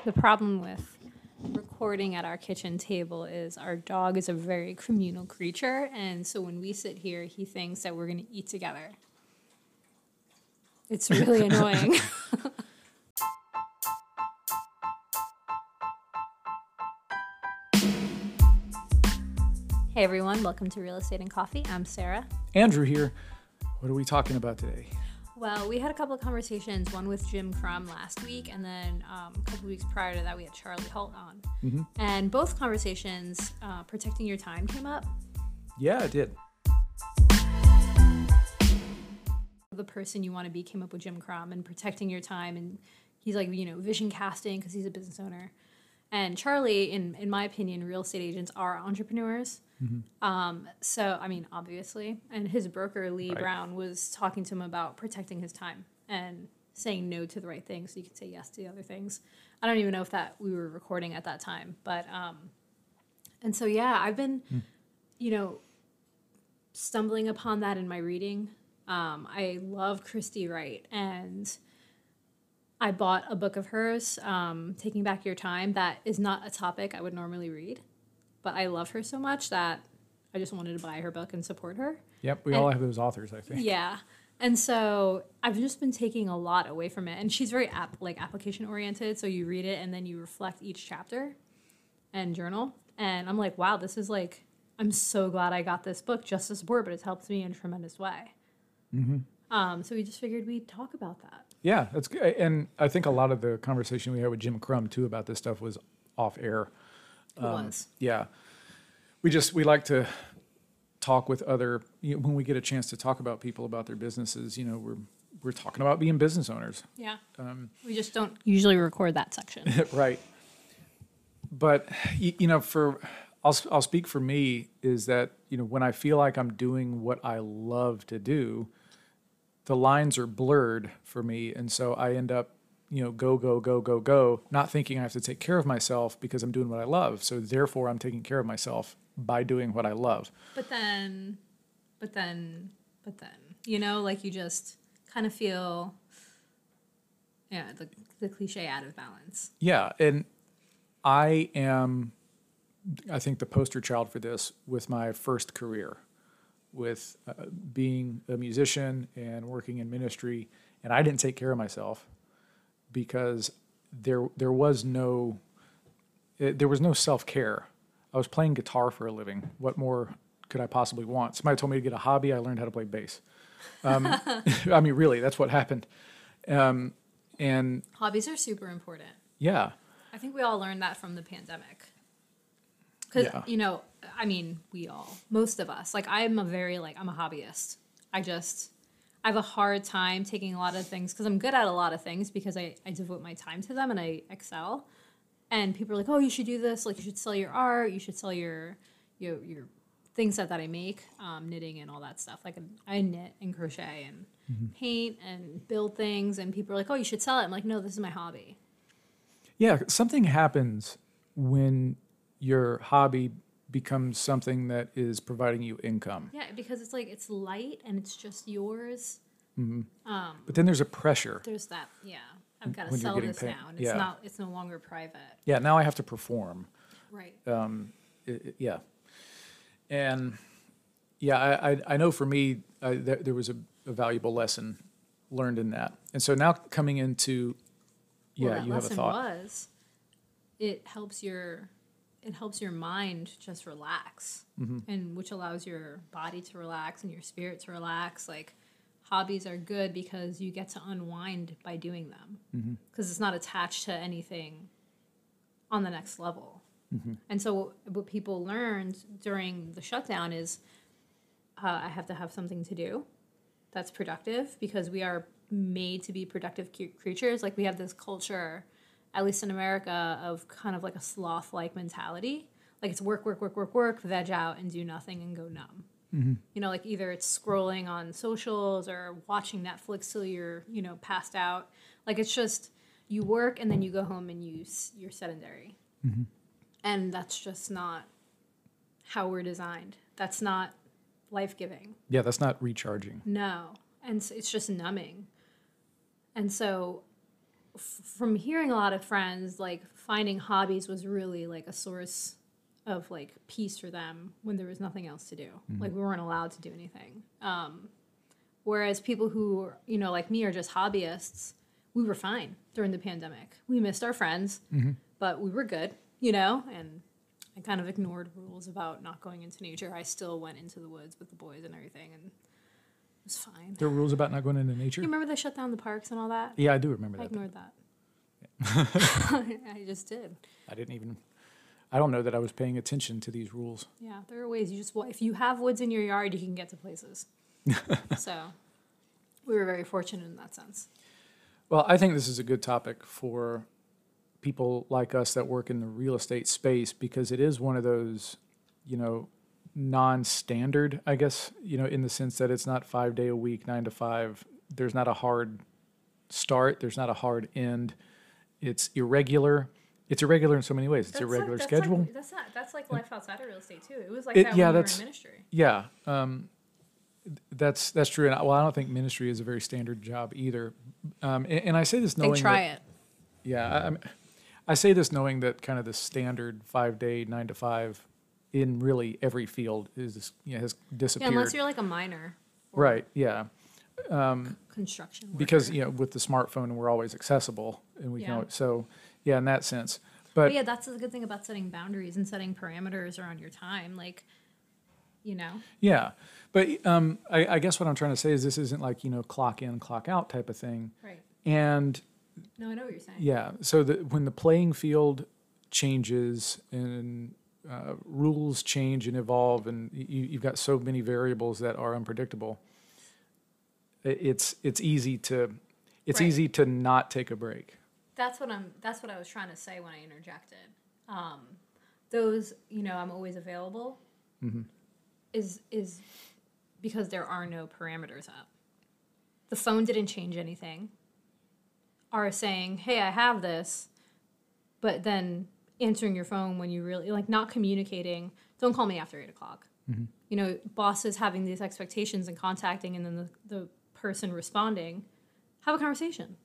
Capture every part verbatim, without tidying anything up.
The problem with recording at our kitchen table is our dog is a very communal creature, and so when we sit here, he thinks that we're going to eat together. It's really annoying. Hey everyone, welcome to Real Estate and Coffee. I'm Sarah. Andrew here. What are we talking about today? Well, we had a couple of conversations, one with Jim Crum last week, and then um, a couple of weeks prior to that, we had Charlie Holt on. Mm-hmm. And both conversations, uh, protecting your time came up. Yeah, it did. The person you want to be came up with Jim Crum and protecting your time. And he's like, you know, vision casting because he's a business owner. And Charlie, in, in my opinion, real estate agents are entrepreneurs. Mm-hmm. Um, so, I mean, obviously. And his broker, Lee right. Brown, was talking to him about protecting his time and saying no to the right things so you can say yes to the other things. I don't even know if that we were recording at that time. But, um, and so, yeah, I've been, mm. you know, stumbling upon that in my reading. Um, I love Christy Wright, and I bought a book of hers, um, Taking Back Your Time. That is not a topic I would normally read, but I love her so much that I just wanted to buy her book and support her. Yep, we and, all have those authors, I think. Yeah, and so I've just been taking a lot away from it, and she's very app, like application oriented, so you read it and then you reflect each chapter and journal, and I'm like, wow, this is like, I'm so glad I got this book just to support, but it's helped me in a tremendous way. Mm-hmm. Um, so we just figured we'd talk about that. Yeah, that's good. And I think a lot of the conversation we had with Jim Crum too about this stuff was off air. It um, was. Yeah. We just, we like to talk with other, you know, when we get a chance to talk about people about their businesses, you know, we're, we're talking about being business owners. Yeah. Um, we just don't usually record that section. Right. But, you, you know, for, I'll, I'll speak for me is that, you know, when I feel like I'm doing what I love to do, the lines are blurred for me. And so I end up, you know, go, go, go, go, go, not thinking I have to take care of myself because I'm doing what I love. So therefore I'm taking care of myself by doing what I love. But then, but then, but then, you know, like you just kind of feel, yeah, the, the cliche out of balance. Yeah. And I am, I think, the poster child for this with my first career, with uh, being a musician and working in ministry. And I didn't take care of myself because there there was no it, there was no self-care. I was playing guitar for a living. What more could I possibly want? Somebody told me to get a hobby. I learned how to play bass. Um, I mean, really, that's what happened. Um, and hobbies are super important. Yeah. I think we all learned that from the pandemic. Because, yeah. you know, I mean, we all, most of us, like I'm a very, like, I'm a hobbyist. I just, I have a hard time taking a lot of things because I'm good at a lot of things because I, I devote my time to them and I excel. And people are like, oh, you should do this. Like, you should sell your art. You should sell your, your, your things that, that I make, um, knitting and all that stuff. Like, I knit and crochet and mm-hmm. paint and build things. And people are like, oh, you should sell it. I'm like, no, this is my hobby. Yeah, something happens when your hobby becomes something that is providing you income. Yeah, because it's like, it's light and it's just yours. Mm-hmm. Um, but then there's a pressure. There's that, yeah. I've got to sell this paid. now. And it's yeah. not, it's no longer private. Yeah, now I have to perform. Right. Um, it, it, yeah. And yeah, I, I, I know for me, I, there, there was a, a valuable lesson learned in that. And so now coming into, yeah, well, that you have a thought. Was, it helps your... it helps your mind just relax, mm-hmm. and which allows your body to relax and your spirit to relax. Like, hobbies are good because you get to unwind by doing them because mm-hmm. it's not attached to anything on the next level. Mm-hmm. And so what people learned during the shutdown is uh, I have to have something to do that's productive because we are made to be productive creatures. Like, we have this culture, at least in America, of kind of like a sloth-like mentality. Like, it's work, work, work, work, work, veg out and do nothing and go numb. Mm-hmm. You know, like either it's scrolling on socials or watching Netflix till you're, you know, passed out. Like, it's just you work and then you go home and you, you're sedentary. Mm-hmm. And that's just not how we're designed. That's not life-giving. Yeah, that's not recharging. No. And so it's just numbing. And so f- from hearing a lot of friends, like finding hobbies was really like a source of like peace for them when there was nothing else to do. Mm-hmm. Like we weren't allowed to do anything. Um, whereas people who, you know, like me are just hobbyists, we were fine during the pandemic. We missed our friends, mm-hmm. but we were good, you know, and I kind of ignored rules about not going into nature. I still went into the woods with the boys and everything, and it was fine. There were rules about not going into nature? You remember they shut down the parks and all that? Yeah, I do remember I that. I ignored that. Yeah. I just did. I didn't even... I don't know that I was paying attention to these rules. Yeah, there are ways you just... Well, if you have woods in your yard, you can get to places. So we were very fortunate in that sense. Well, I think this is a good topic for people like us that work in the real estate space because it is one of those, you know, non-standard, I guess, you know, in the sense that it's not five day a week, nine to five. There's not a hard start. There's not a hard end. It's irregular. It's irregular in so many ways. It's that's a regular like, that's schedule. Like, that's not. That's like life outside of real estate too. It was like it, that yeah, when we that's, were in ministry. Yeah, um, that's that's true. And I, well, I don't think ministry is a very standard job either. Um, and, and I say this knowing they try that, it. Yeah, I, I'm, I say this knowing that kind of the standard five day, nine to five, in really every field is you know, has disappeared. Yeah, unless you're like a miner. Right. Yeah. Um, construction worker. Because you know with the smartphone we're always accessible and we yeah. can always, so yeah in that sense but, but yeah that's the good thing about setting boundaries and setting parameters around your time, like you know yeah but um I, I guess what I'm trying to say is this isn't like you know clock in clock out type of thing, right? And no I know what you're saying. Yeah, so that when the playing field changes and uh, rules change and evolve and you, you've got so many variables that are unpredictable, it's it's easy to it's right. easy to not take a break. That's what I'm that's what I was trying to say when I interjected. Um, those, you know, I'm always available mm-hmm. is is because there are no parameters up. The phone didn't change anything. Are saying, "Hey, I have this," but then answering your phone when you really like not communicating. Don't call me after eight o'clock. Mm-hmm. You know, bosses having these expectations and contacting, and then the the person responding, have a conversation.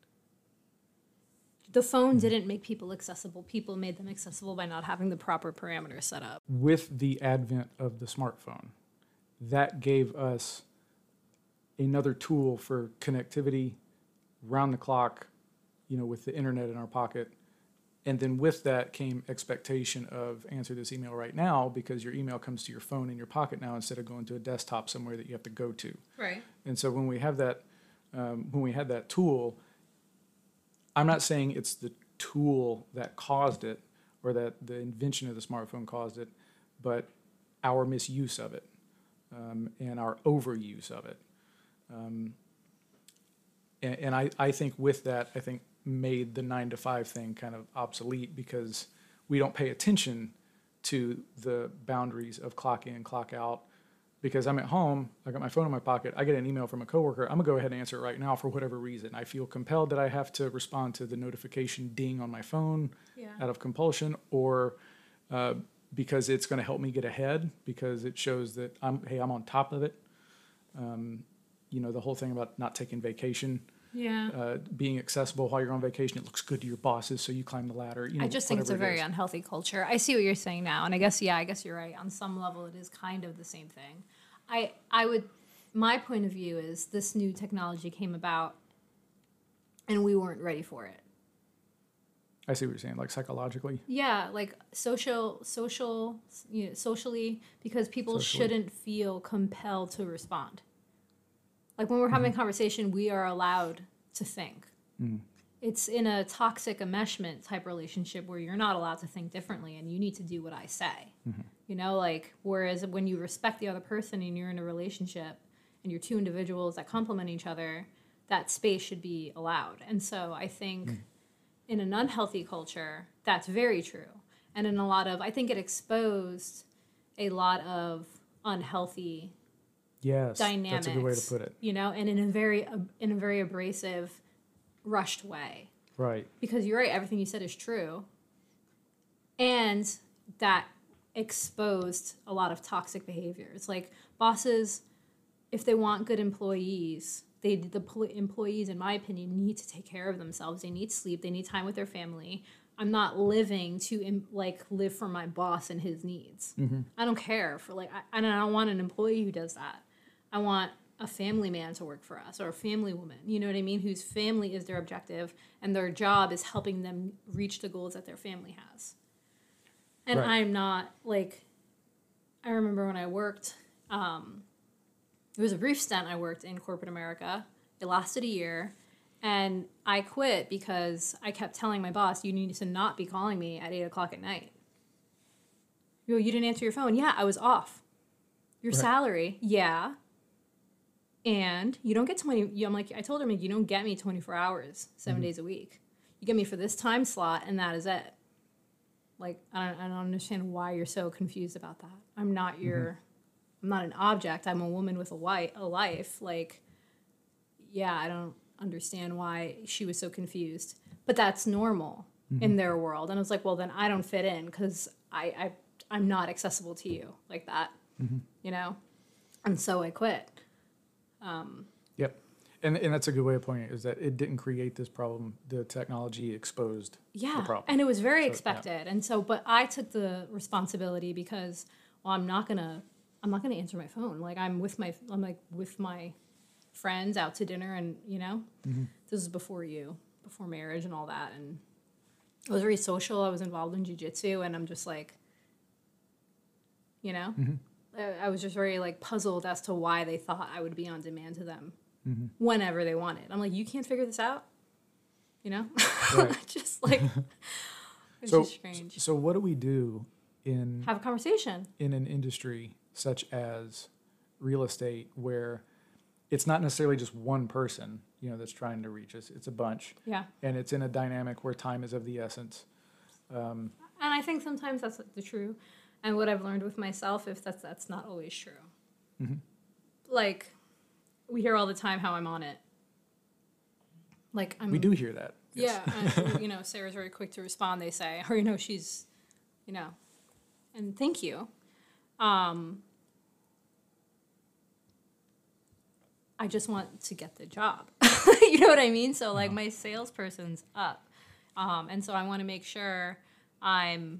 The phone didn't make people accessible. People made them accessible by not having the proper parameters set up. With the advent of the smartphone, that gave us another tool for connectivity round the clock, you know, with the internet in our pocket. And then with that came expectation of answer this email right now because your email comes to your phone in your pocket now instead of going to a desktop somewhere that you have to go to. Right. And so when we have that, um, when we had that tool, I'm not saying it's the tool that caused it or that the invention of the smartphone caused it, but our misuse of it um, and our overuse of it. Um, and and I, I think with that, I think made the nine to five thing kind of obsolete because we don't pay attention to the boundaries of clock in, clock out. Because I'm at home, I got my phone in my pocket, I get an email from a coworker, I'm gonna go ahead and answer it right now for whatever reason. I feel compelled that I have to respond to the notification ding on my phone yeah. out of compulsion, or uh, because it's gonna help me get ahead because it shows that I'm, hey, I'm on top of it. Um, you know, the whole thing about not taking vacation. Yeah. Uh, being accessible while you're on vacation, it looks good to your bosses, so you climb the ladder. You know, I just think it's a it very is. unhealthy culture. I see what you're saying now, and I guess yeah, I guess you're right. On some level, it is kind of the same thing. I I would, my point of view is this new technology came about, and we weren't ready for it. I see what you're saying, like psychologically. Yeah, like social, social, you know, socially, because people Socially. shouldn't feel compelled to respond. Like when we're having Mm-hmm. a conversation, we are allowed to think. Mm-hmm. It's in a toxic enmeshment type relationship where you're not allowed to think differently and you need to do what I say. Mm-hmm. You know, like, whereas when you respect the other person and you're in a relationship and you're two individuals that complement each other, that space should be allowed. And so I think mm. in an unhealthy culture, that's very true. And in a lot of, I think it exposed a lot of unhealthy Yes, dynamics. that's a good way to put it. You know, and in a very, uh, in a very abrasive, rushed way. Right. Because you're right, everything you said is true. And that exposed a lot of toxic behaviors. Like bosses, if they want good employees, they the pl- employees, in my opinion, need to take care of themselves. They need sleep. They need time with their family. I'm not living to im- like live for my boss and his needs. Mm-hmm. I don't care for like, I, and I don't want an employee who does that. I want a family man to work for us or a family woman, you know what I mean? Whose family is their objective and their job is helping them reach the goals that their family has. And Right. I'm not like, I remember when I worked, um, it was a brief stint I worked in corporate America. It lasted a year. And I quit because I kept telling my boss, you need to not be calling me at eight o'clock at night. You go, you didn't answer your phone. Yeah, I was off. Your Right. salary, yeah. And you don't get twenty, I'm like, I told her, you don't get me twenty-four hours, seven mm-hmm. days a week. You get me for this time slot, and that is it. Like, I don't, I don't understand why you're so confused about that. I'm not your, mm-hmm. I'm not an object. I'm a woman with a, white, a life. Like, yeah, I don't understand why she was so confused. But that's normal mm-hmm. in their world. And I was like, well, then I don't fit in because I, I, I'm not accessible to you like that, mm-hmm. you know? And so I quit. Um, yep. And and that's a good way of pointing it, is that it didn't create this problem. The technology exposed yeah, the problem. And it was very so, expected. Yeah. And so, but I took the responsibility because, well, I'm not going to, I'm not going to answer my phone. Like I'm with my, I'm like with my friends out to dinner and, you know, mm-hmm. this was before you, before marriage and all that. And I was very social. I was involved in jiu-jitsu and I'm just like, you know, mm-hmm. I, I was just very like puzzled as to why they thought I would be on demand to them mm-hmm. whenever they wanted. I'm like, you can't figure this out, you know? Right. Just like, it's so, just strange. So what do we do in... Have a conversation. In an industry such as real estate where it's not necessarily just one person, you know, that's trying to reach us. It's a bunch. Yeah. And it's in a dynamic where time is of the essence. Um, and I think sometimes that's the true. And what I've learned with myself is that that's not always true. Mm-hmm. Like, we hear all the time how I'm on it. Like, I'm... We do hear that. Yes. Yeah. And, you know, Sarah's very quick to respond, they say. Or, you know, she's, you know, and thank you. Um... I just want to get the job. You know what I mean? So, like, my salesperson's up. Um, and so I want to make sure I'm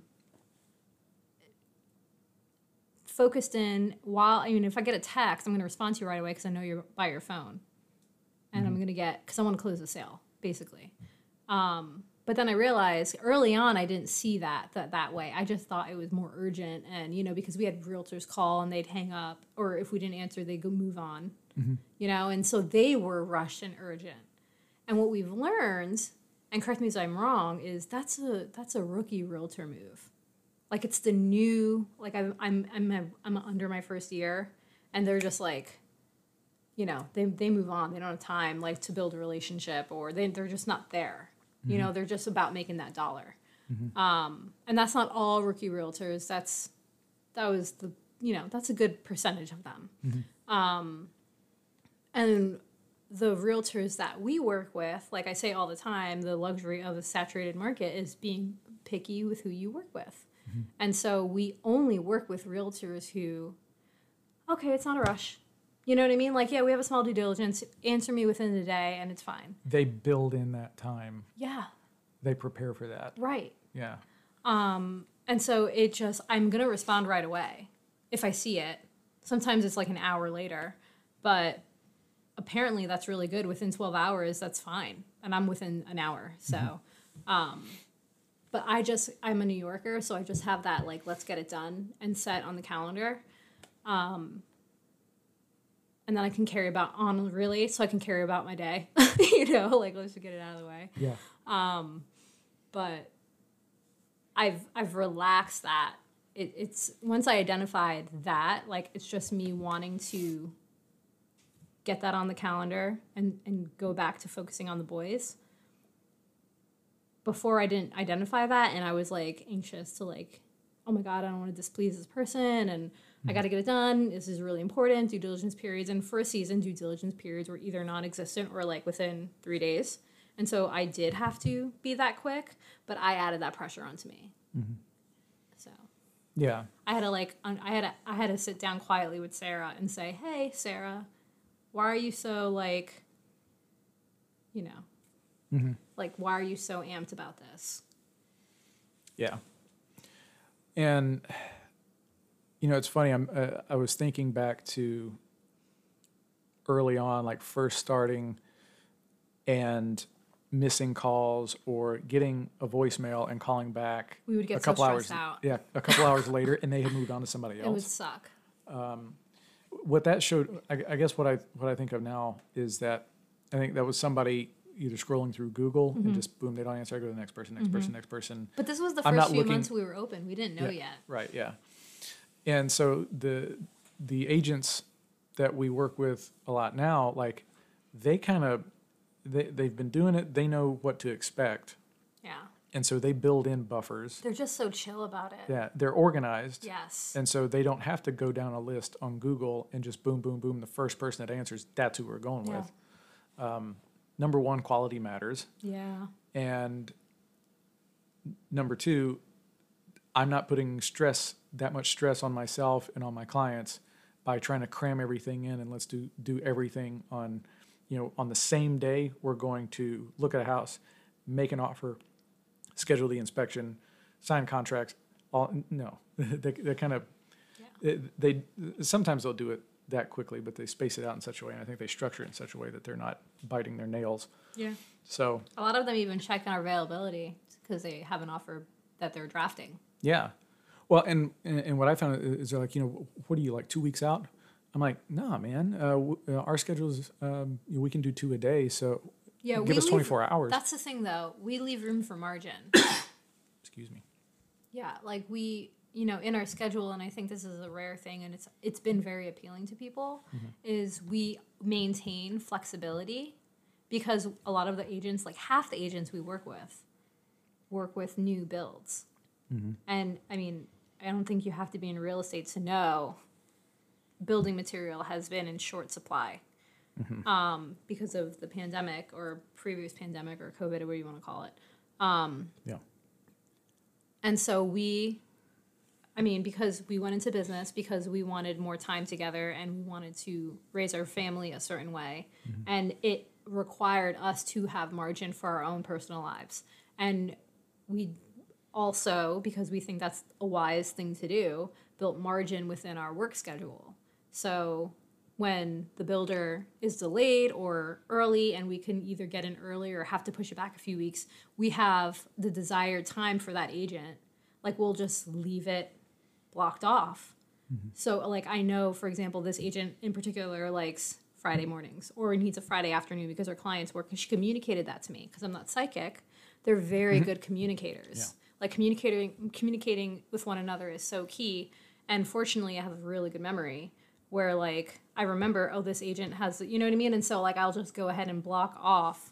focused in while, I mean, if I get a text, I'm going to respond to you right away because I know you're by your phone. And mm-hmm. I'm going to get, because I want to close the sale, basically. Um, but then I realized early on I didn't see that, that that way. I just thought it was more urgent. And, you know, because we had realtors call and they'd hang up. Or if we didn't answer, they'd go move on. Mm-hmm. You know, and so they were rushed and urgent. And what we've learned, and correct me if I'm wrong, is that's a that's a rookie realtor move. Like it's the new, like I'm I'm I'm a, I'm under my first year, and they're just like, you know, they they move on. They don't have time like to build a relationship, or they they're just not there. Mm-hmm. You know, they're just about making that dollar. Mm-hmm. Um, and that's not all rookie realtors. That's that was the you know that's a good percentage of them. Mm-hmm. Um, And the realtors that we work with, like I say all the time, the luxury of a saturated market is being picky with who you work with. Mm-hmm. And so we only work with realtors who, okay, it's not a rush. You know what I mean? Like, yeah, we have a small due diligence. Answer me within the day and it's fine. They build in that time. Yeah. They prepare for that. Right. Yeah. Um, and so it just, I'm going to respond right away if I see it. Sometimes it's like an hour later, but apparently that's really good. Within twelve hours, that's fine. And I'm within an hour. So, mm-hmm. um, but I just, I'm a New Yorker, so I just have that, like, let's get it done and set on the calendar. Um, and then I can carry about on, really, so I can carry about my day, you know, like, let's just get it out of the way. Yeah. Um, but I've, I've relaxed that. It, it's, once I identified that, like, it's just me wanting to get that on the calendar and, and go back to focusing on the boys. Before I didn't identify that, and I was like anxious to like, oh my God, I don't want to displease this person, and mm-hmm. I got to get it done. This is really important. Due diligence periods, and for a season, due diligence periods were either non-existent or like within three days. And so I did have to be that quick, but I added that pressure onto me. Mm-hmm. So yeah, I had to like, I had to, I had to sit down quietly with Sarah and say, hey, Sarah, why are you so, like, you know, mm-hmm. like, why are you so amped about this? Yeah. And, you know, it's funny. I'm, uh, I was thinking back to early on, like first starting and missing calls or getting a voicemail and calling back. We would get a couple so hours, stressed out. Yeah, a couple hours later, and they had moved on to somebody It would else. suck. What that showed, I, I guess, what I what I think of now is that I think that was somebody either scrolling through Google Mm-hmm. and just boom, they don't answer. I go to the next person, next person, next person. But this was the I'm first not few looking- months we were open. We didn't know Yeah, yet. Right, yeah. And so the the agents that we work with a lot now, like they kind of they they've been doing it. They know what to expect, Yeah. and so they build in buffers. They're just so chill about it. Yeah, they're organized. Yes. And so they don't have to go down a list on Google and just boom, boom, boom. The first person that answers, that's who we're going Yeah. with. Um, number one, quality matters. Yeah. And number two, I'm not putting stress, that much stress on myself and on my clients by trying to cram everything in and let's do, do everything on, you know, on the same day. We're going to look at a house, make an offer, schedule the inspection, sign contracts. All no, they they kind of Yeah. they, they sometimes they'll do it that quickly, but they space it out in such a way, and I think they structure it in such a way that they're not biting their nails. Yeah. So A lot of them even check our availability because they have an offer that they're drafting. yeah, well, and, and and what I found is they're like, you know, what are you like two weeks out? I'm like, nah, man, uh, w- uh, our schedules um, we can do two a day, so Yeah, give we us leave- twenty-four hours. That's the thing, though. We leave room for margin. Excuse me. Yeah, like we, you know, in our schedule, and I think this is a rare thing, and it's it's been very appealing to people, is we maintain flexibility because a lot of the agents, like half the agents we work with, work with new builds. And I mean, I don't think you have to be in real estate to know building material has been in short supply um, because of the pandemic or previous pandemic or COVID or whatever you want to call it. Yeah. And so we, I mean, because we went into business, because we wanted more time together and we wanted to raise our family a certain way. And it required us to have margin for our own personal lives. And we also, because we think that's a wise thing to do, built margin within our work schedule. So when the builder is delayed or early and we can either get in early or have to push it back a few weeks, we have the desired time for that agent. Like we'll just leave it blocked off. So like I know, for example, this agent in particular likes Friday mornings or needs a Friday afternoon because her clients work. And she communicated that to me because I'm not psychic. They're very good communicators. Yeah. Like communicating communicating with one another is so key. And fortunately, I have a really good memory where like I remember, oh, this agent has, you know what I mean? And so like I'll just go ahead and block off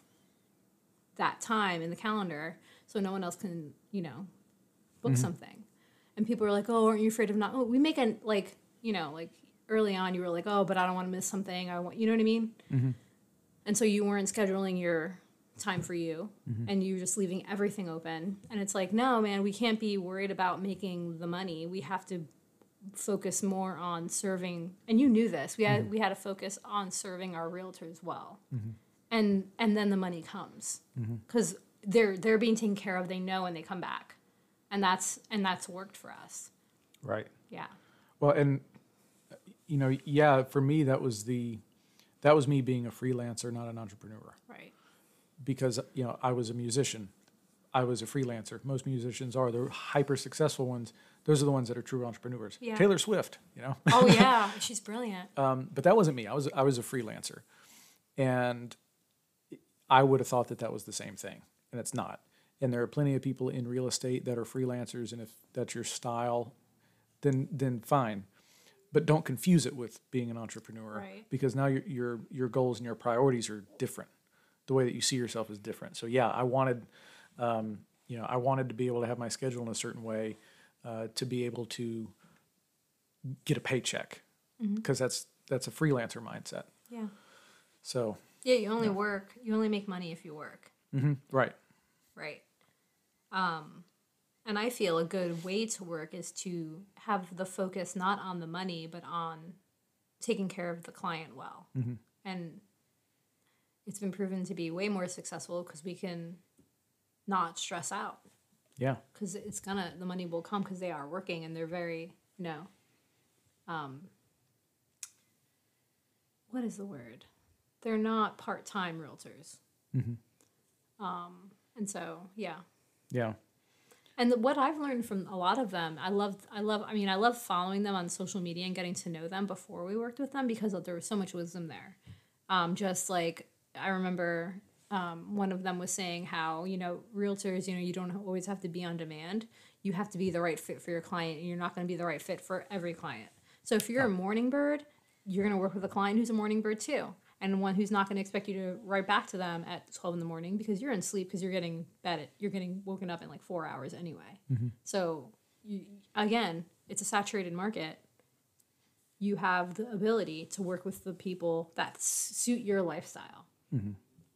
that time in the calendar so no one else can, you know, book something. And people are like, oh, aren't you afraid of not? Oh, we make a like, you know, like early on you were like, oh, but I don't want to miss something. I want, you know what I mean? And so you weren't scheduling your time for you and you were just leaving everything open. And it's like, no, man, we can't be worried about making the money. We have to focus more on serving, and you knew this. We had we had to focus on serving our realtors well. And and then the money comes. Cuz they're they're being taken care of, they know, and they come back. And that's and that's worked for us. Right. Yeah. Well, and you know, yeah, for me that was the that was me being a freelancer, not an entrepreneur. Right. Because you know I was a musician, I was a freelancer. Most musicians are the hyper successful ones. Those are the ones that are true entrepreneurs. Yeah. Taylor Swift, you know. Oh yeah, she's brilliant. um, but that wasn't me. I was I was a freelancer, and I would have thought that that was the same thing, and it's not. And there are plenty of people in real estate that are freelancers, and if that's your style, then then fine. But don't confuse it with being an entrepreneur, Right. because now your your your goals and your priorities are different. The way that you see yourself is different. So yeah, I wanted, um, you know, I wanted to be able to have my schedule in a certain way, uh, to be able to get a paycheck, because that's that's a freelancer mindset. Yeah. So Yeah, you only work, you only make money if you work. mhm, right, Right. Um, and I feel a good way to work is to have the focus not on the money, but on taking care of the client well. And it's been proven to be way more successful because we can not stress out. Yeah. Because it's gonna, the money will come because they are working and they're very, you know, um, what is the word? They're not part-time realtors. Mm-hmm. Um, and so, yeah. Yeah. And the, what I've learned from a lot of them, I love, I love, I mean, I love following them on social media and getting to know them before we worked with them because there was so much wisdom there. Um, just like, I remember um, one of them was saying how, you know, realtors, you know, you don't always have to be on demand. You have to be the right fit for your client, and you're not going to be the right fit for every client. So if you're a morning bird, you're going to work with a client who's a morning bird too. And one who's not going to expect you to write back to them at twelve in the morning because you're in sleep because you're getting bed, you're getting woken up in like four hours anyway. Mm-hmm. So you, again, it's a saturated market. You have the ability to work with the people that suit your lifestyle. Mm-hmm.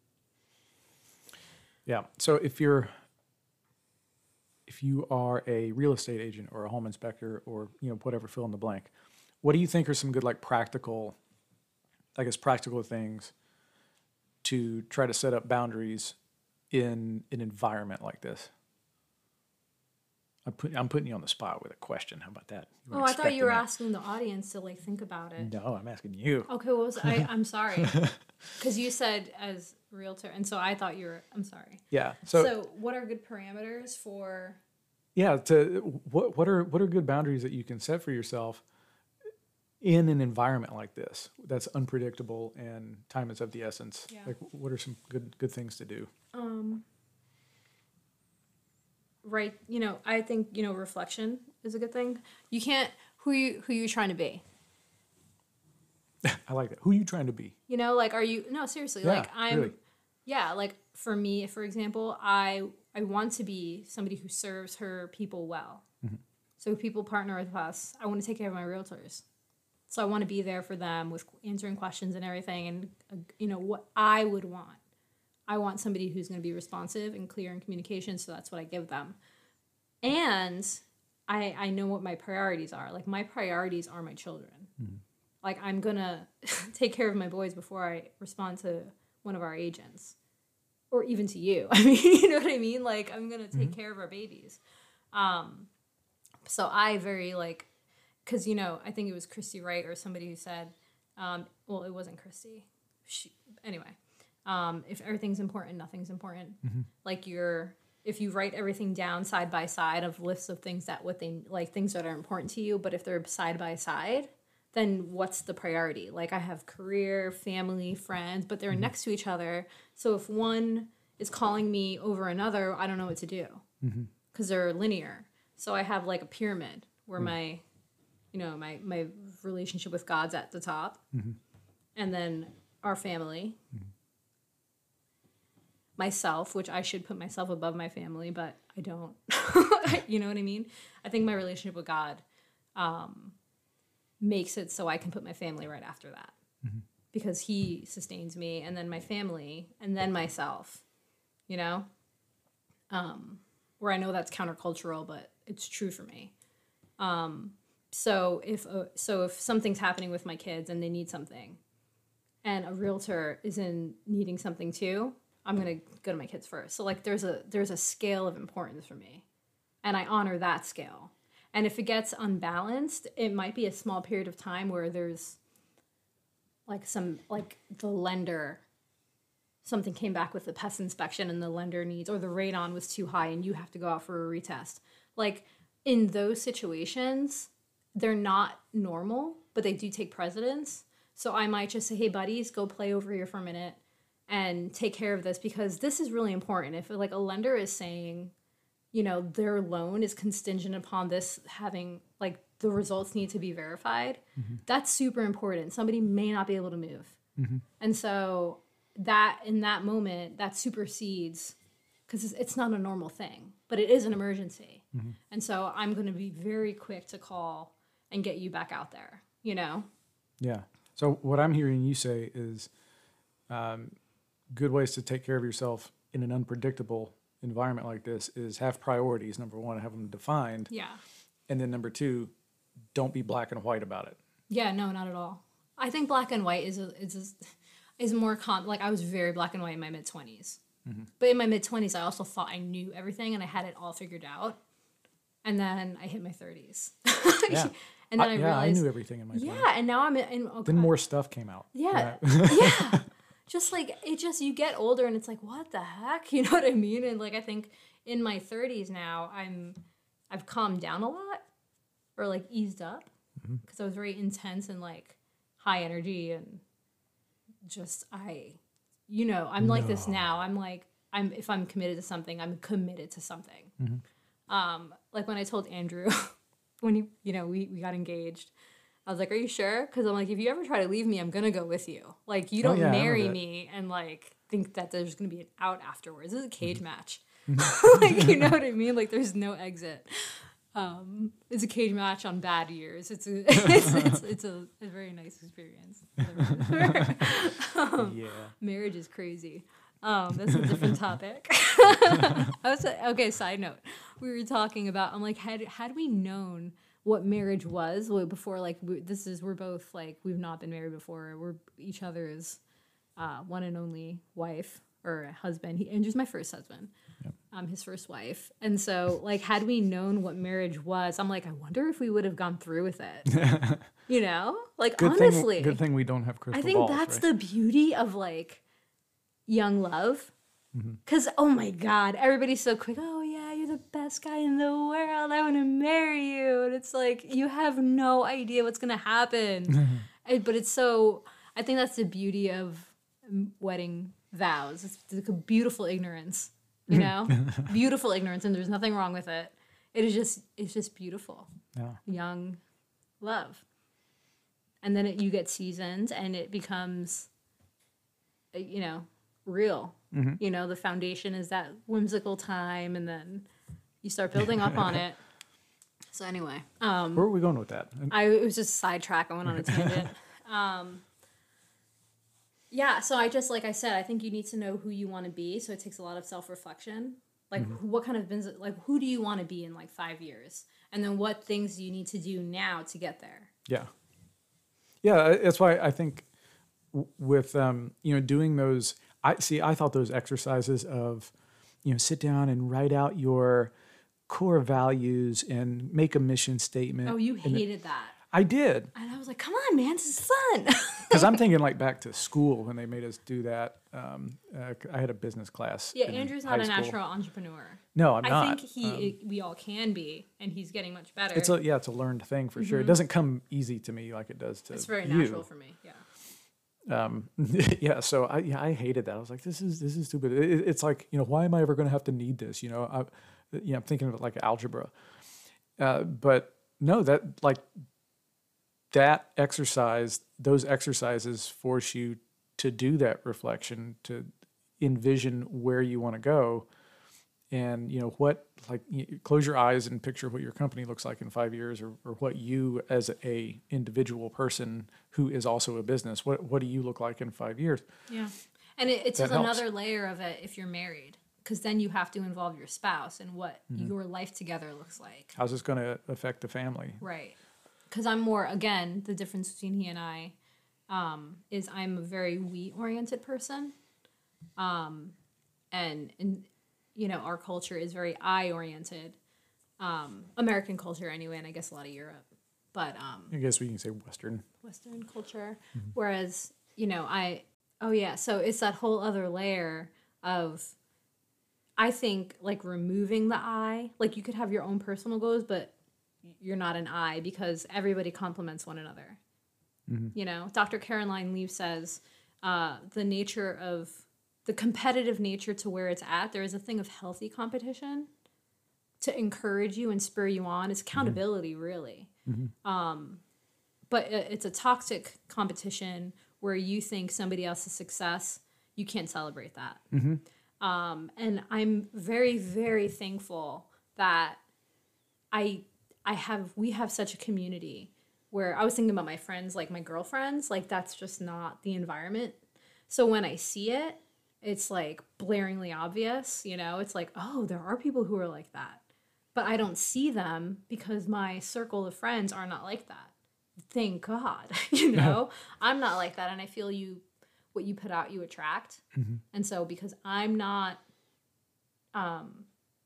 Yeah. So if you're, if you are a real estate agent or a home inspector or, you know, whatever, fill in the blank, what do you think are some good, like practical, I guess, practical things to try to set up boundaries in an environment like this? I'm, put, I'm putting you on the spot with a question. How about that? Oh, I thought you were that. asking the audience to like think about it. No, I'm asking you. Okay, what was I? I'm sorry, because you said as realtor, and so I thought you were. I'm sorry. Yeah. So, so what are good parameters for? Yeah. To what what are what are good boundaries that you can set for yourself in an environment like this that's unpredictable and time is of the essence? Yeah. Like, what are some good good things to do? Um. Right, you know, I think, you know, reflection is a good thing. You can't, who you who you trying to be? I like that. Who are you trying to be? You know, like, are you, no, seriously, yeah, like, I'm, really. yeah, like, for me, for example, I I want to be somebody who serves her people well. Mm-hmm. So if people partner with us, I want to take care of my realtors. So I want to be there for them with answering questions and everything and, uh, you know, what I would want. I want somebody who's going to be responsive and clear in communication, so that's what I give them. And I I know what my priorities are. Like, my priorities are my children. Mm-hmm. Like, I'm going to take care of my boys before I respond to one of our agents. Or even to you. I mean, you know what I mean? Like, I'm going to take mm-hmm. care of our babies. Um, so I very, like, because, you know, I think it was Christy Wright or somebody who said, um, well, it wasn't Christy. She, anyway. Um, if everything's important, nothing's important. Mm-hmm. Like you're, if you write everything down side by side of lists of things that what they like, things that are important to you, but if they're side by side, then what's the priority? Like, I have career, family, friends, but they're mm-hmm. next to each other. So if one is calling me over another, I don't know what to do because mm-hmm. they're linear. So I have like a pyramid where mm-hmm. my, you know, my my relationship with God's at the top, mm-hmm. and then our family. Mm-hmm. Myself, which I should put myself above my family, but I don't. You know what I mean? I think my relationship with God um, makes it so I can put my family right after that. Mm-hmm. Because he sustains me, and then my family, and then myself, you know? Um, where I know that's countercultural, but it's true for me. Um, so if uh, so if something's happening with my kids and they need something, and a realtor is in needing something too, I'm gonna go to my kids first. So like there's a there's a scale of importance for me, and I honor that scale. And if it gets unbalanced, it might be a small period of time where there's like some like the lender, something came back with the pest inspection and the lender needs, or the radon was too high and you have to go out for a retest. Like in those situations, they're not normal, but they do take precedence. So I might just say, hey buddies, go play over here for a minute and take care of this, because this is really important. If like a lender is saying, you know, their loan is contingent upon this having, like, the results need to be verified, mm-hmm. that's super important. Somebody may not be able to move. Mm-hmm. And so that, in that moment, that supersedes, because it's, it's not a normal thing, but it is an emergency. Mm-hmm. And so I'm going to be very quick to call and get you back out there, you know? Yeah. So what I'm hearing you say is um, good ways to take care of yourself in an unpredictable environment like this is have priorities. Number one, have them defined. Yeah. And then number two, don't be black and white about it. Yeah, no, not at all. I think black and white is a, is a, is more common. Like I was very black and white in my mid twenties. Mm-hmm. But in my mid twenties, I also thought I knew everything and I had it all figured out. And then I hit my thirties. Yeah. And then I, I, yeah, realized, I knew everything in my yeah, twenties. and now I'm in. Okay. Then more stuff came out. Yeah, Right? yeah. Just like it, just you get older, and it's like, what the heck? You know what I mean? And like I think in my thirties now, I'm, I've calmed down a lot, or like eased up, because mm-hmm. I was very intense and like high energy, and just I, you know, I'm like no. this now. I'm like I'm if I'm committed to something, I'm committed to something. Mm-hmm. Um, like when I told Andrew. When he, you know, we, we got engaged, I was like, are you sure? Because I'm like, if you ever try to leave me, I'm going to go with you. Like, you don't oh, yeah, marry me and, like, think that there's going to be an out afterwards. This is a cage mm-hmm. match. Like, you know what I mean? Like, there's no exit. Um, it's a cage match on bad years. It's a, it's, it's, it's a, a very nice experience. um, yeah. Marriage is crazy. Um, that's a different topic. I was okay. Side note: we were talking about. I'm like, had had we known what marriage was before, like we, this is we're both like we've not been married before. We're each other's uh, one and only wife or husband. He Andrew's my first husband. Yep. I'm his first wife, and so like had we known what marriage was, I'm like, I wonder if we would have gone through with it. You know, like good honestly, thing, good thing we don't have crystal I think balls, that's right? the beauty of like. Young love, because mm-hmm. oh my God, everybody's so quick. Oh yeah, you're the best guy in the world. I want to marry you, and it's like you have no idea what's gonna happen. it, but it's so. I think that's the beauty of wedding vows. It's like a beautiful ignorance, you know, beautiful ignorance, and there's nothing wrong with it. It is just, it's just beautiful. Yeah. Young love, and then it, you get seasoned, and it becomes, you know. Real, mm-hmm. you know, the foundation is that whimsical time, and then you start building up on it. So anyway, um, where are we going with that? I it was just sidetrack. I went on a tangent. um, yeah, so I just like I said, I think you need to know who you want to be. So it takes a lot of self reflection. Like, mm-hmm. what kind of business? Like, who do you want to be in like five years? And then what things do you need to do now to get there? Yeah, yeah. That's why I think with um, you know doing those. I see. I thought those exercises of, you know, sit down and write out your core values and make a mission statement. Oh, you hated that. I did. And I was like, come on, man, this is fun. Because I'm thinking like back to school when they made us do that. Um, uh, I had a business class. Yeah, Andrew's not a school. natural entrepreneur. No, I'm I not. I think he, um, it, we all can be, and he's getting much better. It's a, yeah, it's a learned thing for mm-hmm. sure. It doesn't come easy to me like it does to you. It's very natural for me, yeah. Um, yeah, so I, yeah, I hated that. I was like, this is, this is stupid. It, it's like, you know, why am I ever going to have to need this? You know, I, you know, I'm thinking of it like algebra. Uh, but no, that like that exercise, those exercises force you to do that reflection, to envision where you want to go. And, you know, what, like, you close your eyes and picture what your company looks like in five years or, or what you as a individual person who is also a business, what what do you look like in five years? Yeah. And it, it's just another layer of it if you're married, because then you have to involve your spouse and what mm-hmm. your life together looks like. How's this going to affect the family? Right. Because I'm more, again, the difference between he and I um, is I'm a very we-oriented person. Um, and, and you know, our culture is very I-oriented. Um, American culture anyway, and I guess a lot of Europe. But um, I guess we can say Western. Western culture. Mm-hmm. Whereas, you know, I, oh yeah, so it's that whole other layer of, I think, like removing the I. Like you could have your own personal goals, but you're not an I because everybody complements one another. Mm-hmm. You know, Doctor Caroline Leaf says uh, the nature of, the competitive nature to where it's at, there is a thing of healthy competition to encourage you and spur you on. It's accountability, mm-hmm. really. Mm-hmm. Um, but it's a toxic competition where you think somebody else's success, you can't celebrate that. Mm-hmm. Um, and I'm very, very thankful that I I have we have such a community where I was thinking about my friends, like my girlfriends, like that's just not the environment. So when I see it, it's like blaringly obvious, you know, it's like, oh, there are people who are like that, but I don't see them because my circle of friends are not like that. Thank God, you know, I'm not like that. And I feel you, what you put out, you attract. Mm-hmm. And so because I'm not, um,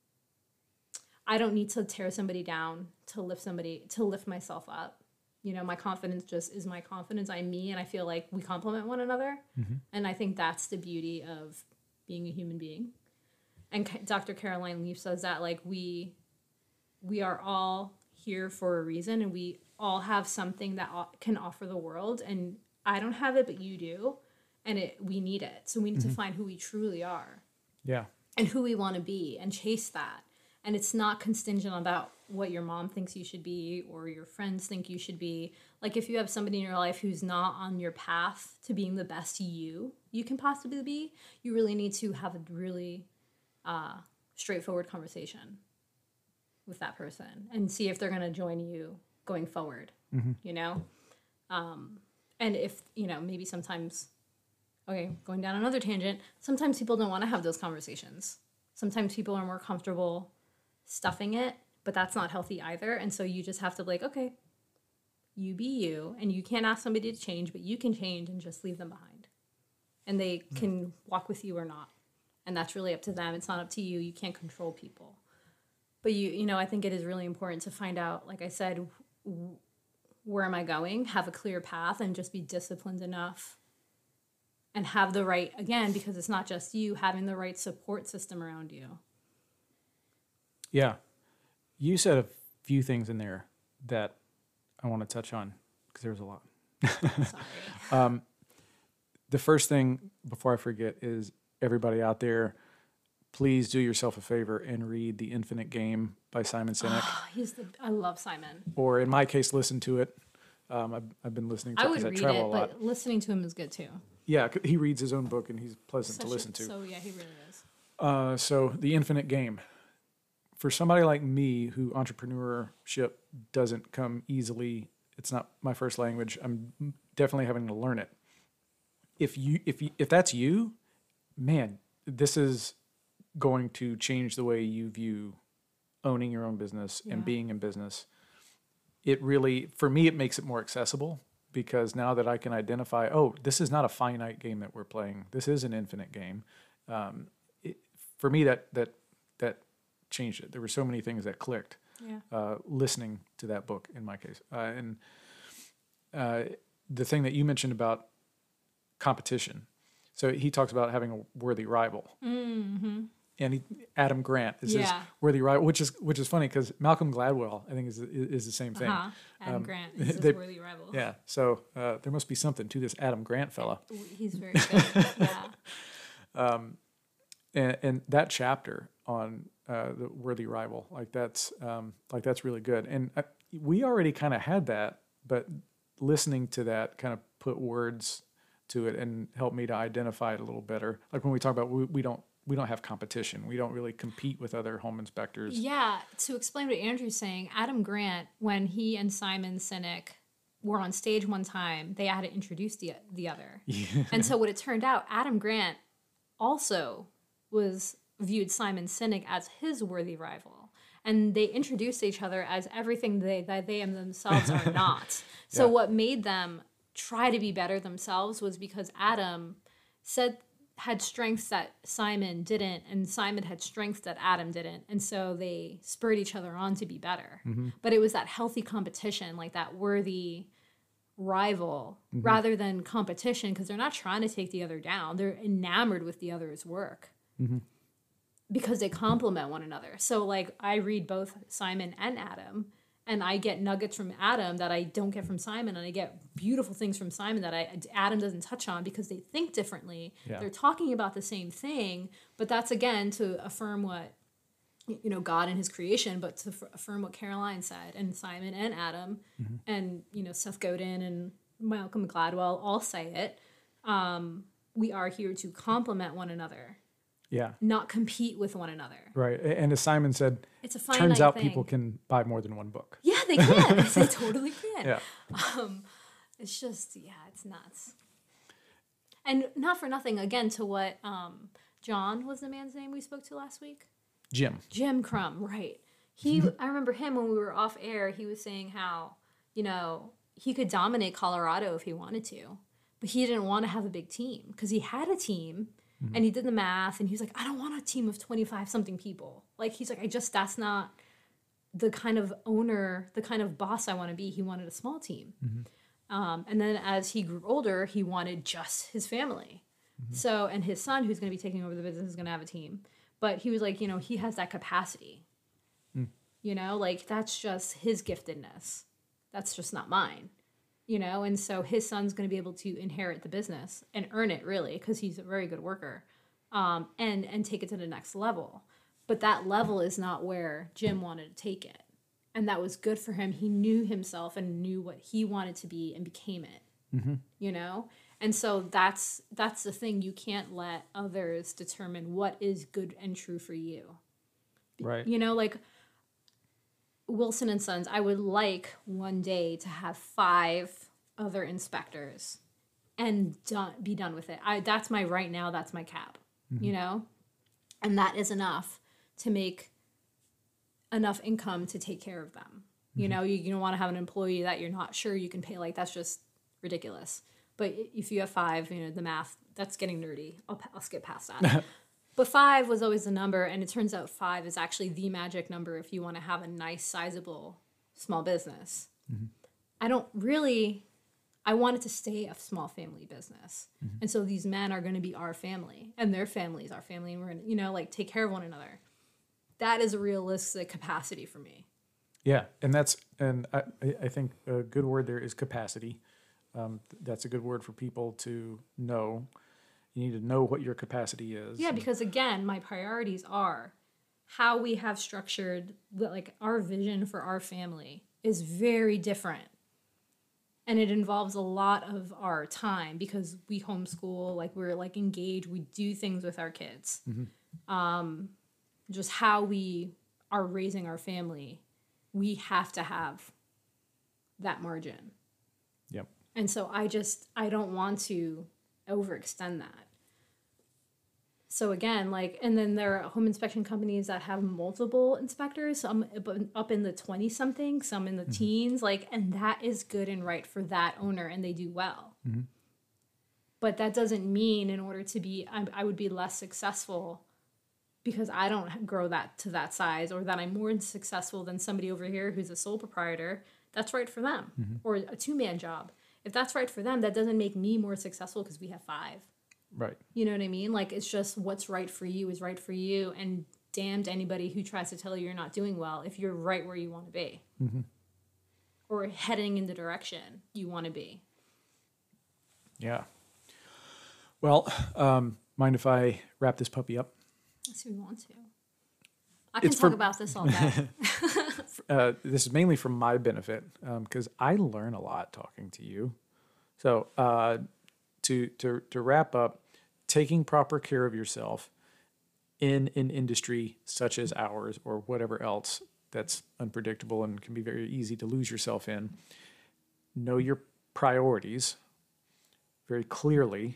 I don't need to tear somebody down to lift somebody, to lift myself up. You know, my confidence just is my confidence. I'm me, and I feel like we complement one another. Mm-hmm. And I think that's the beauty of being a human being. And Doctor Caroline Leaf says that, like, we we are all here for a reason, and we all have something that can offer the world. And I don't have it, but you do. And it we need it. So we need mm-hmm. to find who we truly are. Yeah. And who we want to be and chase that. And it's not contingent about what your mom thinks you should be or your friends think you should be. Like, if you have somebody in your life who's not on your path to being the best you you can possibly be, you really need to have a really uh, straightforward conversation with that person and see if they're going to join you going forward, mm-hmm. you know? Um, and if, you know, maybe sometimes, okay, going down another tangent, sometimes people don't want to have those conversations. Sometimes people are more comfortable stuffing it, but that's not healthy either. And so you just have to be like, okay, you be you, and you can't ask somebody to change, but you can change and just leave them behind. And they mm. can walk with you or not. And that's really up to them. It's not up to you. You can't control people. But you, you know, I think it is really important to find out, like I said, w- where am I going? Have a clear path and just be disciplined enough and have the right, again, because it's not just you, having the right support system around you. Yeah. You said a few things in there that I want to touch on because there's a lot. Sorry. um, the first thing, before I forget, is everybody out there, please do yourself a favor and read The Infinite Game by Simon Sinek. Oh, he's the, I love Simon. Or in my case, listen to it. Um, I've, I've been listening to I it would because I read travel it, a lot. but listening to him is good too. Yeah, he reads his own book and he's pleasant Such to listen a, to. So yeah, he really is. Uh, so The Infinite Game. For somebody like me who entrepreneurship doesn't come easily, it's not my first language, I'm definitely having to learn it. If you if you, if that's you, man, this is going to change the way you view owning your own business yeah. and being in business. It really, for me, it makes it more accessible because now that I can identify, oh, this is not a finite game that we're playing. This is an infinite game. Um, it, for me, that that that changed it. There were so many things that clicked. Yeah. Uh, listening to that book, in my case, uh, and uh, the thing that you mentioned about competition. So he talks about having a worthy rival. Mm-hmm. And he, Adam Grant is yeah. his worthy rival, which is which is funny because Malcolm Gladwell, I think, is is the same thing. Uh-huh. Adam um, Grant is his they, worthy rival. Yeah, so uh, there must be something to this Adam Grant fella. He's very good. yeah. Um, and, and that chapter on uh, the worthy rival, like that's um, like that's really good. And I, we already kind of had that, but listening to that kind of put words to it and helped me to identify it a little better. Like when we talk about we, we don't. We don't have competition. We don't really compete with other home inspectors. Yeah. To explain what Andrew's saying, Adam Grant, when he and Simon Sinek were on stage one time, they had to introduce the, the other. Yeah. And so what it turned out, Adam Grant also was viewed Simon Sinek as his worthy rival. And they introduced each other as everything they, that they themselves are not. So yeah. what made them try to be better themselves was because Adam said... had strengths that Simon didn't, and Simon had strengths that Adam didn't. And so they spurred each other on to be better. Mm-hmm. But it was that healthy competition, like that worthy rival, mm-hmm. rather than competition, because they're not trying to take the other down. They're enamored with the other's work mm-hmm. because they complement one another. So, like, I read both Simon and Adam, and I get nuggets from Adam that I don't get from Simon, and I get beautiful things from Simon that I Adam doesn't touch on because they think differently. Yeah. They're talking about the same thing, but that's, again, to affirm what, you know, God and his creation, but to f- affirm what Caroline said, and Simon and Adam, mm-hmm. and, you know, Seth Godin and Malcolm Gladwell all say it. Um, we are here to complement one another. Yeah. Not compete with one another. Right. And as Simon said, it's a finite turns out thing. People can buy more than one book. Yeah, they can. They totally can. Yeah. Um, it's just, yeah, it's nuts. And not for nothing, again, to what um, John was the man's name we spoke to last week? Jim. Jim Crum, right. He, I remember him when we were off air, he was saying how, you know, he could dominate Colorado if he wanted to. but he didn't want to have a big team because he had a team mm-hmm. and he did the math and he was like, I don't want a team of twenty-five something people. Like, he's like, I just, that's not the kind of owner, the kind of boss I want to be. He wanted a small team. Mm-hmm. Um, and then as he grew older, he wanted just his family. Mm-hmm. So, and his son, who's going to be taking over the business, is going to have a team. But he was like, you know, he has that capacity. Mm. You know, like, that's just his giftedness. That's just not mine. You know, and so his son's going to be able to inherit the business and earn it, really, because he's a very good worker, um, and and take it to the next level. But that level is not where Jim wanted to take it. And that was good for him. He knew himself and knew what he wanted to be and became it, mm-hmm. you know? And so that's that's the thing. You can't let others determine what is good and true for you. Right. You know, like Wilson and Sons, I would like one day to have five other inspectors and done, be done with it. I, that's my right now, that's my cap, mm-hmm. you know? And that is enough to make enough income to take care of them. Mm-hmm. You know, you, you don't want to have an employee that you're not sure you can pay. Like, that's just ridiculous. But if you have five, you know, the math, that's getting nerdy. I'll, I'll skip past that. But five was always the number, and it turns out five is actually the magic number if you want to have a nice, sizable small business. Mm-hmm. I don't really, I want it to stay a small family business. Mm-hmm. And so these men are going to be our family, and their family is our family, and we're going to, you know, like, take care of one another. That is a realistic capacity for me. Yeah, and that's, and I, I think a good word there is capacity. Um, that's a good word for people to know. You need to know what your capacity is. Yeah, because again, my priorities are how we have structured, like, our vision for our family is very different. And it involves a lot of our time because we homeschool, like, we're, like, engaged. We do things with our kids. Mm-hmm. Um, just how we are raising our family, we have to have that margin. Yep. And so I just, I don't want to overextend that. So again, like, and then there are home inspection companies that have multiple inspectors, some up in the twenty something, some in the mm-hmm. teens, like, and that is good and right for that owner, and they do well. Mm-hmm. But that doesn't mean in order to be, I, I would be less successful because I don't grow that to that size, or that I'm more successful than somebody over here who's a sole proprietor. That's right for them, mm-hmm. or a two-man job. If that's right for them, that doesn't make me more successful because we have five. Right. You know what I mean? Like, it's just what's right for you is right for you, and damned anybody who tries to tell you you're not doing well if you're right where you want to be. Mm-hmm. Or heading in the direction you want to be. Yeah. Well, um, mind if I wrap this puppy up? Yes, we want to. I can it's talk for, about this all day. uh, this is mainly for my benefit because um, I learn a lot talking to you. So uh, to to to wrap up, taking proper care of yourself in an industry such as ours or whatever else that's unpredictable and can be very easy to lose yourself in. Know your priorities very clearly,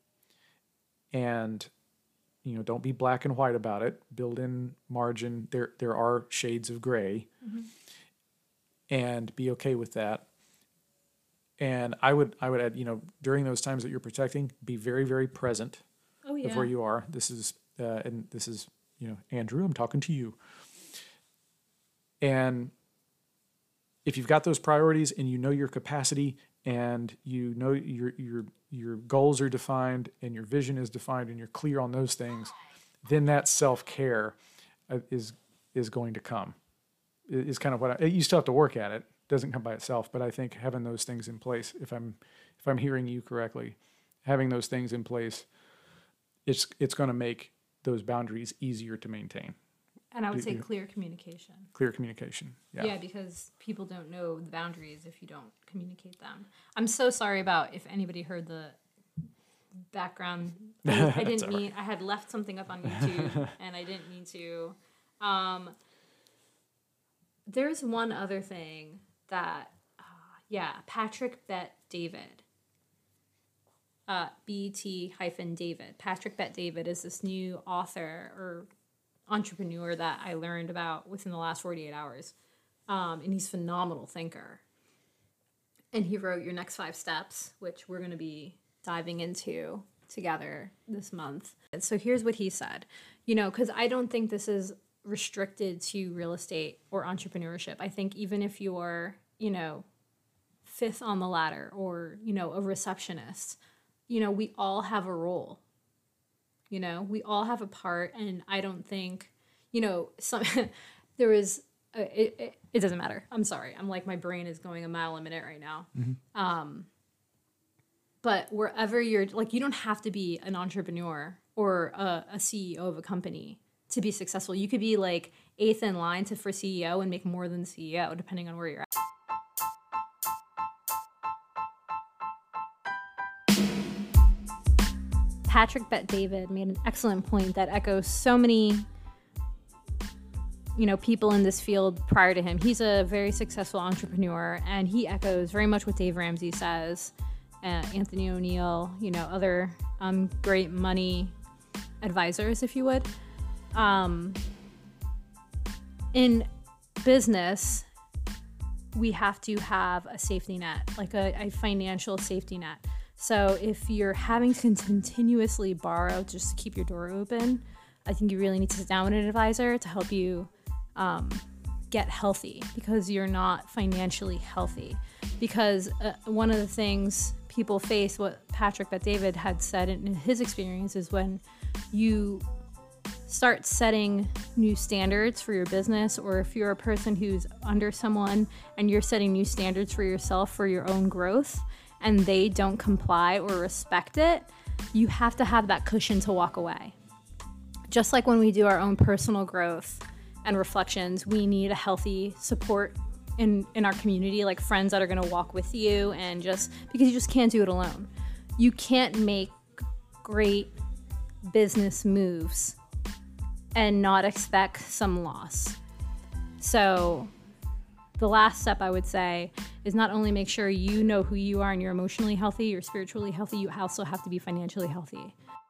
and you know, don't be black and white about it. Build in margin. There there are shades of gray, mm-hmm. and be okay with that. And I would I would add, you know, during those times that you're protecting, be very very present. Oh, yeah. Of where you are. This is uh, and this is, you know, Andrew, I'm talking to you. And if you've got those priorities and you know your capacity and you know your your your goals are defined and your vision is defined and you're clear on those things, then that self-care is is going to come. Is kind of what I, you still have to work at it. It doesn't come by itself, but I think having those things in place, if I'm if I'm hearing you correctly, having those things in place, it's it's going to make those boundaries easier to maintain. And I would say clear communication. Clear communication, yeah. Yeah, because people don't know the boundaries if you don't communicate them. I'm so sorry about if anybody heard the background. I, I didn't mean, I had left something up on YouTube and I didn't mean to. Um, there's one other thing that, uh, yeah, Patrick Bet David. Uh, B T hyphen David. Patrick Bet David is this new author or entrepreneur that I learned about within the last forty-eight hours. Um, and he's a phenomenal thinker. And he wrote Your Next Five Steps, which we're going to be diving into together this month. And so here's what he said, you know, because I don't think this is restricted to real estate or entrepreneurship. I think even if you're, you know, fifth on the ladder or, you know, a receptionist, you know, we all have a role. You know, we all have a part, and I don't think, you know, some there was uh, it, it. It doesn't matter. I'm sorry. I'm like my brain is going a mile a minute right now. Mm-hmm. Um, but wherever you're, like, you don't have to be an entrepreneur or a, a C E O of a company to be successful. You could be like eighth in line to for C E O and make more than C E O, depending on where you're at. Patrick Bet-David made an excellent point that echoes so many, you know, people in this field prior to him. He's a very successful entrepreneur, and he echoes very much what Dave Ramsey says, uh, Anthony O'Neill, you know, other um, great money advisors, if you would. Um, in business, we have to have a safety net, like a, a financial safety net. So if you're having to continuously borrow just to keep your door open, I think you really need to sit down with an advisor to help you um, get healthy, because you're not financially healthy. Because uh, one of the things people face, what Patrick Bet-David had said in his experience, is when you start setting new standards for your business, or if you're a person who's under someone and you're setting new standards for yourself for your own growth, and they don't comply or respect it, you have to have that cushion to walk away. Just like when we do our own personal growth and reflections, we need a healthy support in, in our community, like friends that are gonna walk with you, and just because you just can't do it alone. You can't make great business moves and not expect some loss. So the last step, I would say, is not only make sure you know who you are and you're emotionally healthy, you're spiritually healthy, you also have to be financially healthy.